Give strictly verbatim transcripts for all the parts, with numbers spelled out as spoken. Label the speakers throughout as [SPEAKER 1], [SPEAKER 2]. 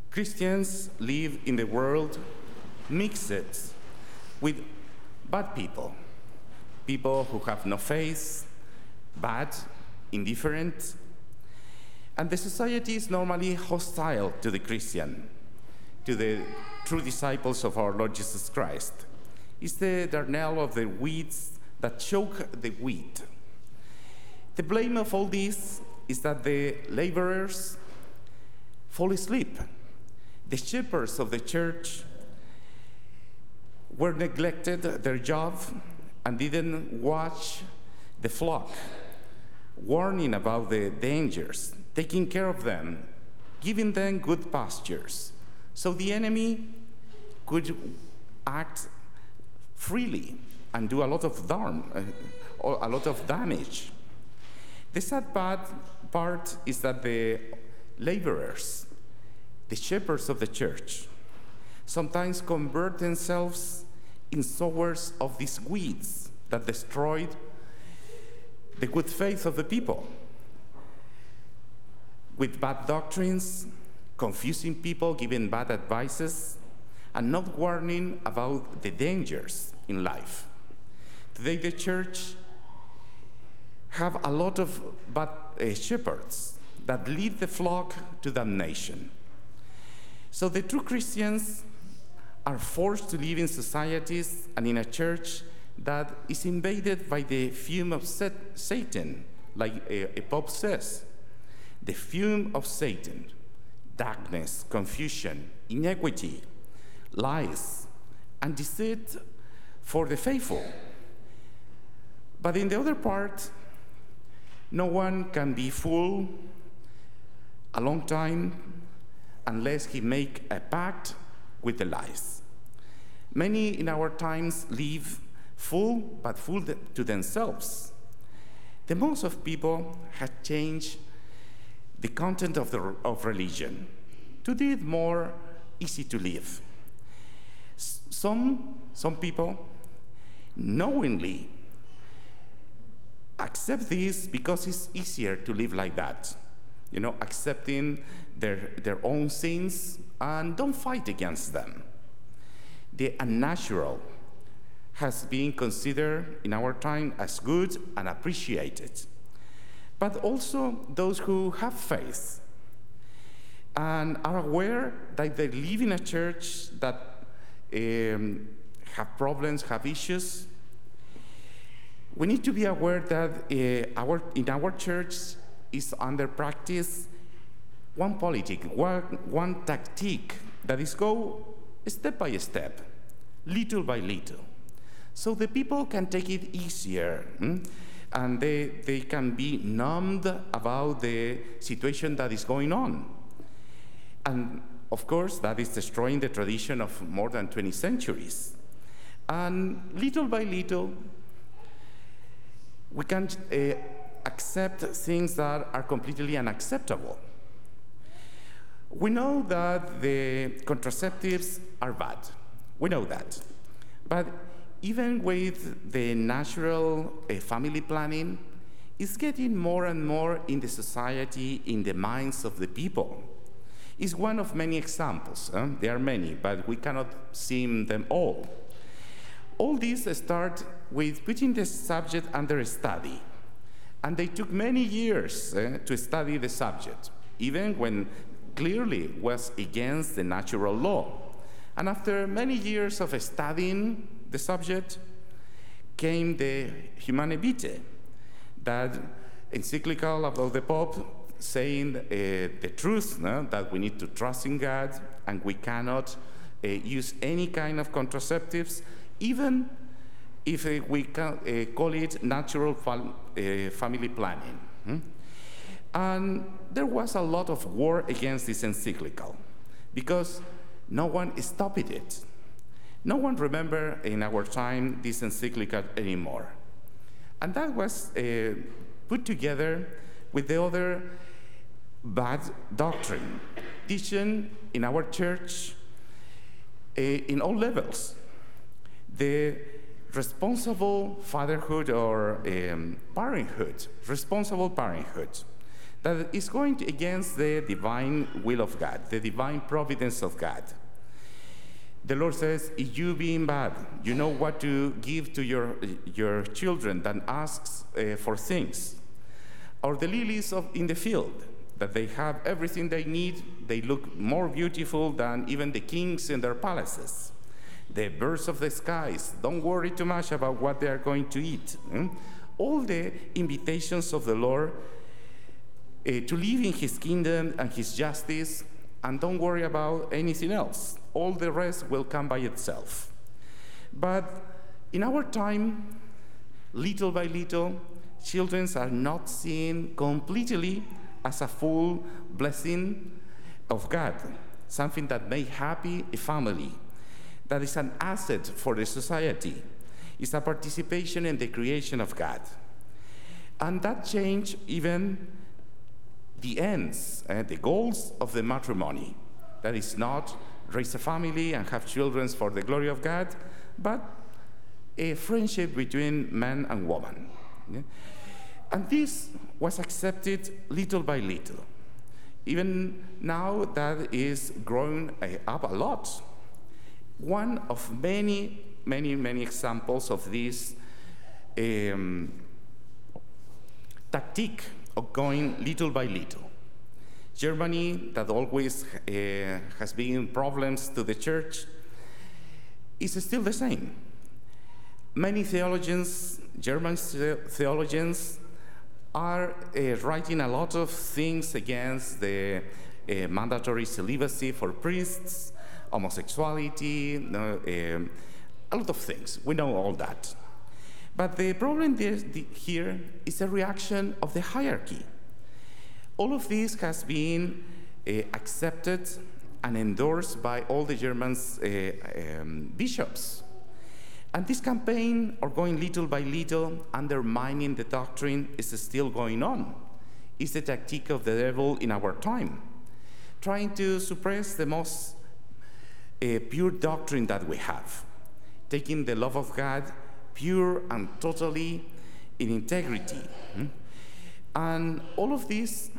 [SPEAKER 1] Christians live in the world mixed with bad people, people who have no faith, bad, indifferent, and the society is normally hostile to the Christian, to the true disciples of our Lord Jesus Christ. It's the darnel of the weeds that choke the wheat. The blame of all this is that the laborers fall asleep. The shepherds of the church were neglected their job and didn't watch the flock, warning about the dangers, taking care of them, giving them good pastures, so the enemy could act freely and do a lot of harm, uh, or a lot of damage. The sad bad part is that the laborers, the shepherds of the church, sometimes convert themselves in sowers of these weeds that destroyed the good faith of the people, with bad doctrines, confusing people, giving bad advices, and not warning about the dangers in life. Today, the church have a lot of bad uh, shepherds that lead the flock to damnation. So the true Christians are forced to live in societies and in a church that is invaded by the fume of Satan, like a, a pope says. The fume of Satan, darkness, confusion, iniquity, lies, and deceit for the faithful. But in the other part, no one can be full a long time unless he make a pact with the lies. Many in our times live full, but full to themselves. The most of people have changed the content of, the, of religion to do it more easy to live. Some, some people knowingly accept this because it's easier to live like that. You know, accepting their, their own sins and don't fight against them. The unnatural has been considered in our time as good and appreciated. But also those who have faith and are aware that they live in a church that um, have problems, have issues. We need to be aware that uh, our, in our church is under practice one politic, one, one tactic that is go step by step, little by little. So the people can take it easier, hmm? and they, they can be numbed about the situation that is going on. And of course, that is destroying the tradition of more than twenty centuries. And little by little, we can uh, accept things that are completely unacceptable. We know that the contraceptives are bad. We know that. But even with the natural uh, family planning, it's getting more and more in the society, in the minds of the people. It's one of many examples. Huh? There are many, but we cannot see them all. All these start with putting the subject under study. And they took many years uh, to study the subject, even when clearly was against the natural law. And after many years of studying the subject, came the Humanae Vitae, that encyclical about the Pope saying uh, the truth, no? that we need to trust in God and we cannot uh, use any kind of contraceptives, even if uh, we can, uh, call it natural fam uh, family planning. Hmm? And there was a lot of war against this encyclical because no one stopped it. No one remember in our time this encyclical anymore. And that was uh, put together with the other bad doctrine, teaching in our church uh, in all levels. The responsible fatherhood or um, parenthood, responsible parenthood. that is going to- against the divine will of God, the divine providence of God. The Lord says, if you being bad, you know what to give to your, your children that asks uh, for things. Or the lilies of, in the field, that they have everything they need. They look more beautiful than even the kings in their palaces. The birds of the skies, don't worry too much about what they are going to eat. Hmm? All the invitations of the Lord uh, to live in his kingdom and his justice, and don't worry about anything else. All the rest will come by itself. But in our time, little by little, children are not seen completely as a full blessing of God, something that makes happy a family, that is an asset for the society. It's a participation in the creation of God. And that changed even the ends, uh, the goals of the matrimony. That is not raise a family and have children for the glory of God, but a friendship between man and woman. Yeah? And this was accepted little by little. Even now that is growing uh, up a lot. One of many, many, many examples of this um, tactic of going little by little. Germany, that always uh, has been problems to the church, is still the same. Many theologians, German theologians, are uh, writing a lot of things against the uh, mandatory celibacy for priests, homosexuality, uh, um, a lot of things. We know all that. But the problem here is a reaction of the hierarchy. All of this has been uh, accepted and endorsed by all the German uh, um, bishops. And this campaign, or going little by little, undermining the doctrine, is still going on. It's the tactic of the devil in our time, trying to suppress the most uh, pure doctrine that we have, taking the love of God pure and totally in integrity. Hmm? And all of this,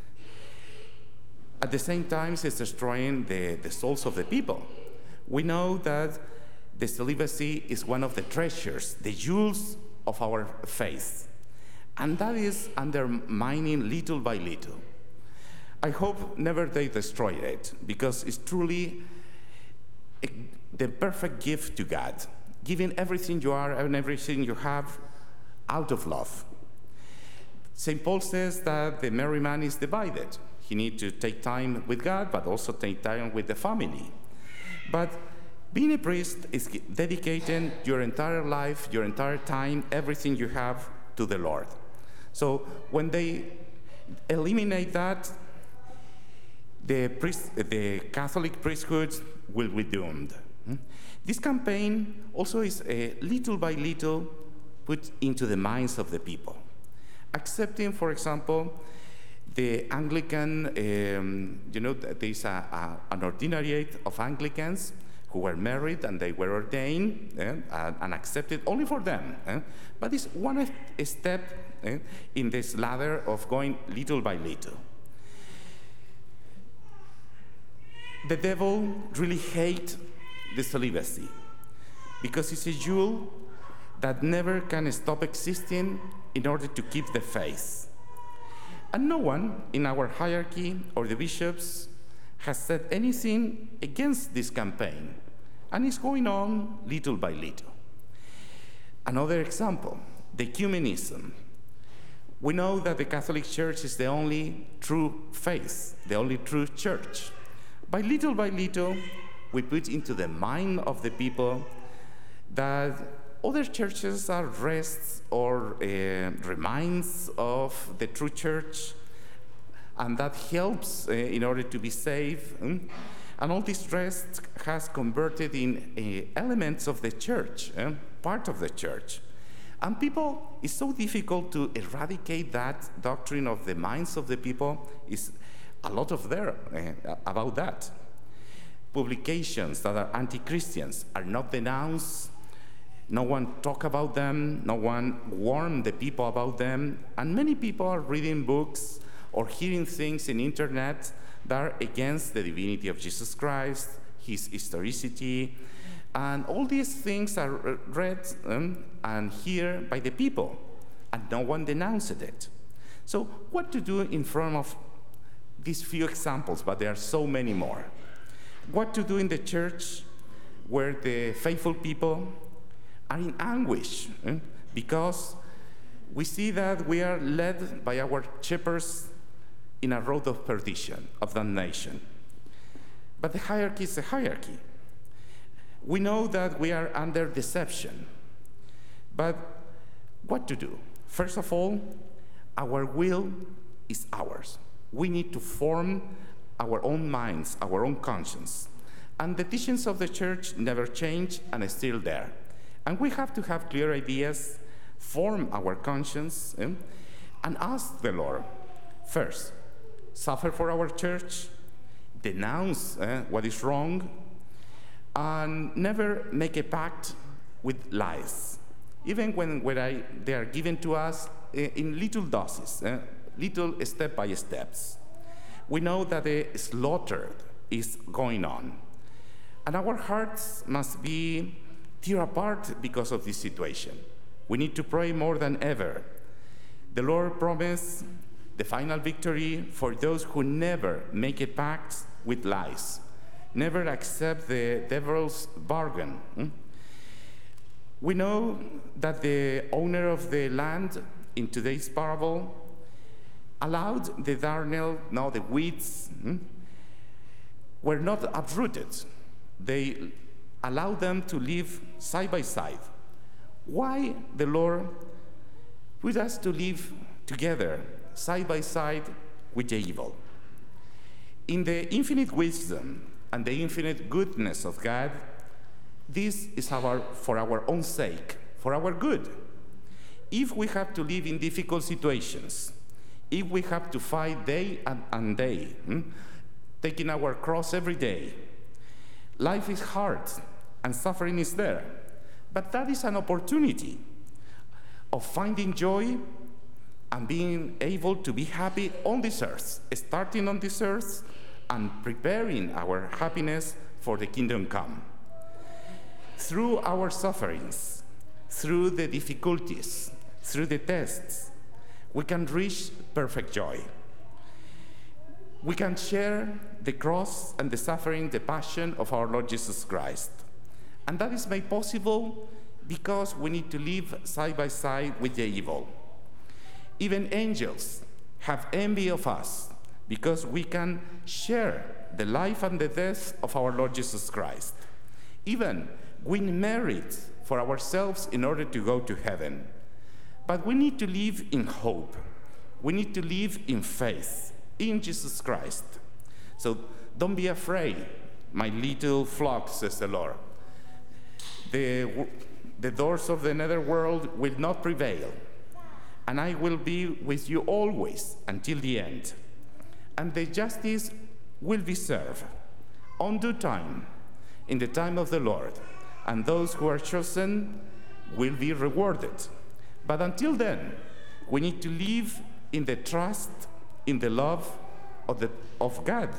[SPEAKER 1] at the same time, is destroying the, the souls of the people. We know that the celibacy is one of the treasures, the jewels of our faith. And that is undermining little by little. I hope never they destroy it, because it's truly a, the perfect gift to God, giving everything you are and everything you have out of love. Saint Paul says that the married man is divided. He needs to take time with God, but also take time with the family. But being a priest is dedicating your entire life, your entire time, everything you have to the Lord. So when they eliminate that, the, priest, the Catholic priesthood will be doomed. This campaign also is uh, little by little put into the minds of the people. Accepting, for example, the Anglican, um, you know, there's a, a, an ordinariate of Anglicans who were married and they were ordained eh, and, and accepted only for them. Eh? But it's one step eh, in this ladder of going little by little. The devil really hates the celibacy because it's a jewel that never can stop existing in order to keep the faith. And no one in our hierarchy or the bishops has said anything against this campaign, and it's going on little by little. Another example, the ecumenism. We know that the Catholic Church is the only true faith, the only true church. By little by little, we put into the mind of the people that other churches are rests or uh, reminds of the true church, and that helps uh, in order to be saved. Mm? And all this rest has converted in uh, elements of the church, uh, part of the church. And people, it's so difficult to eradicate that doctrine of the minds of the people. Is a lot of there uh, about that. Publications that are anti-Christians are not denounced. No one talk about them. No one warn the people about them. And many people are reading books or hearing things in internet that are against the divinity of Jesus Christ, his historicity, and all these things are read um, and heard by the people, and no one denounced it. So what to do in front of these few examples, but there are so many more? What to do in the church where the faithful people are in anguish eh? because we see that we are led by our shepherds in a road of perdition, of damnation. But the hierarchy is a hierarchy. We know that we are under deception. But what to do? First of all, our will is ours. We need to form our own minds, our own conscience. And the teachings of the church never change and are still there. And we have to have clear ideas, form our conscience, eh, and ask the Lord, first, suffer for our church, denounce eh, what is wrong, and never make a pact with lies, even when, when I, they are given to us eh, in little doses, eh, little step-by steps. We know that a slaughter is going on, and our hearts must be tear apart because of this situation. We need to pray more than ever. The Lord promised the final victory for those who never make a pact with lies, never accept the devil's bargain. Hmm? We know that the owner of the land in today's parable allowed the darnel, no, the weeds, hmm, were not uprooted. They allowed them to live side by side. Why the Lord put us to live together, side by side with the evil? In the infinite wisdom and the infinite goodness of God, this is our, for our own sake, for our good. If we have to live in difficult situations, if we have to fight day and, and day, hmm, taking our cross every day, life is hard and suffering is there. But that is an opportunity of finding joy and being able to be happy on this earth, starting on this earth and preparing our happiness for the kingdom come. Through our sufferings, through the difficulties, through the tests, we can reach perfect joy. We can share the cross and the suffering, the passion of our Lord Jesus Christ. And that is made possible because we need to live side by side with the evil. Even angels have envy of us because we can share the life and the death of our Lord Jesus Christ. Even win merit for ourselves in order to go to heaven. But we need to live in hope. We need to live in faith in Jesus Christ. So don't be afraid, my little flock, says the Lord. The, the doors of the netherworld will not prevail, and I will be with you always until the end. And the justice will be served on due time, in the time of the Lord, and those who are chosen will be rewarded. But until then, we need to live in the trust, in the love of, the, of God.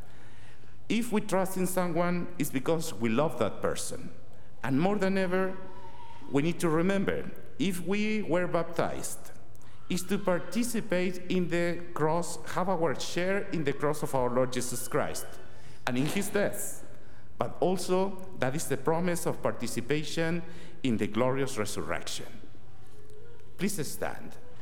[SPEAKER 1] If we trust in someone, it's because we love that person. And more than ever, we need to remember, if we were baptized, is to participate in the cross, have our share in the cross of our Lord Jesus Christ and in his death. But also, that is the promise of participation in the glorious resurrection. Please stand.